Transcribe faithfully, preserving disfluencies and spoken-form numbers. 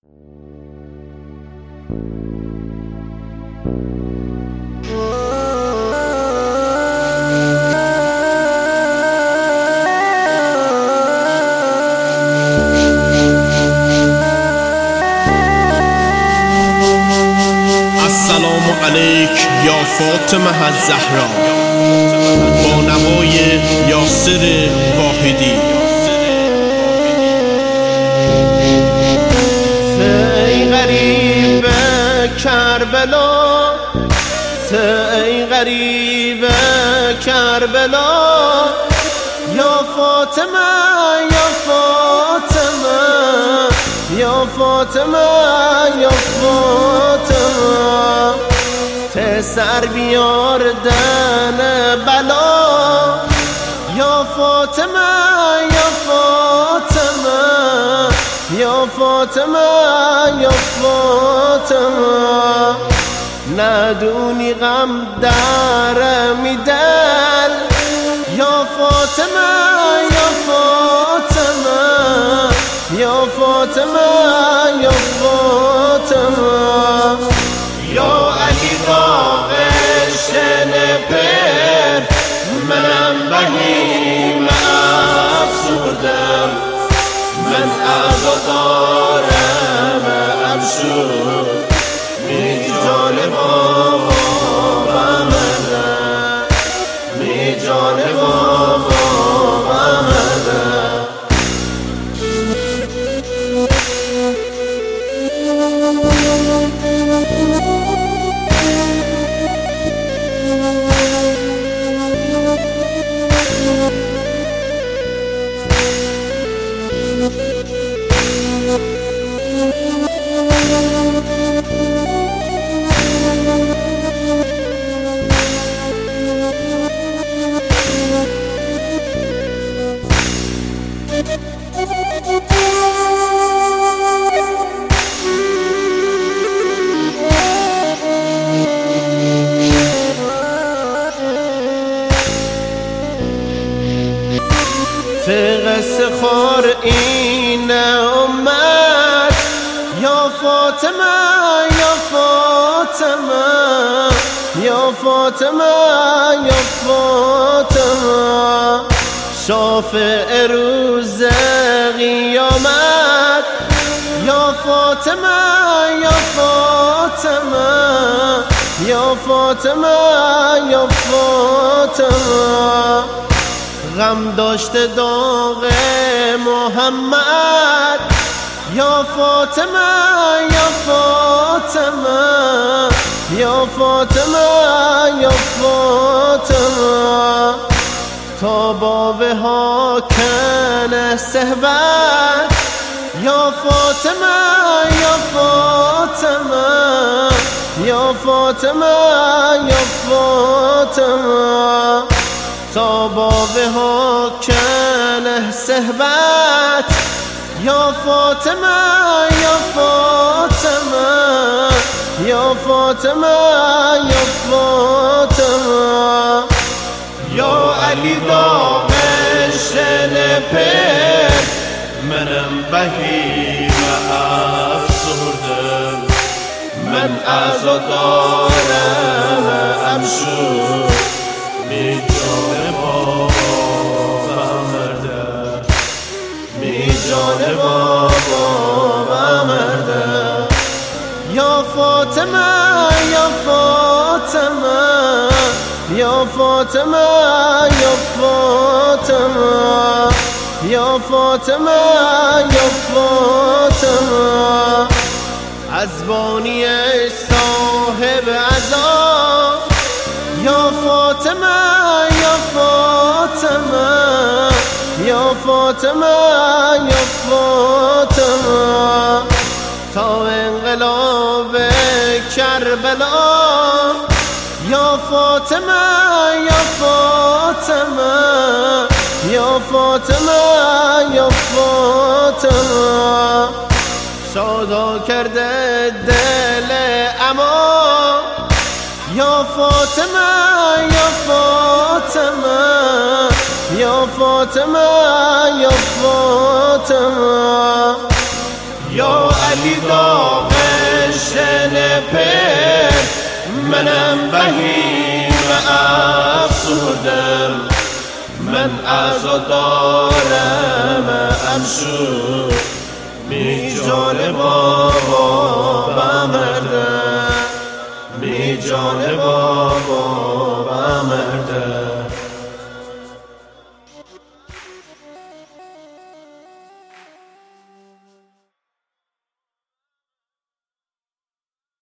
السلام علیک یا فاطمه الزهرا با نوای یاسر واحدی. ای غریب کربلا، ای غریب کربلا، یا فاطمه یا فاطمه یا فاطمه یا فاطمه، سر بیاردن بلا، یا فاطمه یا فاطمه یا فاطمه یا فاطمه، ندونی غم در میدل، یا فاطمه یا فاطمه یا فاطمه یا فاطمه، یا علی داغشن پر، منم بهیم افسردم، من عزادارم امشور، می جان بابا بمنه، می جان بابا بمنه. قصه خور این امت، یا فاطمه یا فاطمه یا فاطمه یا فاطمه، شافع روز قیامت، یا فاطمه یا فاطمه یا فاطمه یا فاطمه، غم داشته داغ محمد، یا فاطمه یا فاطمه یا فاطمه یا فاطمه، تا باب ها کنه صحبت، یا فاطمه یا فاطمه یا فاطمه یا فاطمه، تا باب ها کنه صحبت، یا فاطمه یا فاطمه یا فاطمه یا فاطمه، یا علی داغشن پر، منم بهیم افسردم، من عزادارم امشور، می جان بابا بمرده، می جان بابا بمرده، یا فاطمه یا فاطمه یا فاطمه یا فاطمه یا فاطمه یا فاطمه، از بانی صاحب عزا، یا فاطمه یا فاطمه یا فاطمه یا فاطمه، تا انقلاب کربلا، یا فاطمه یا فاطمه یا فاطمه یا فاطمه، شادا کرده دل اما، یا فاطمه یا فاطمه یا فاطمه یا فاطمه، یا علی من بهیم افسردم، من عزادارم امشو می جان بابا بمردم، می جان بابا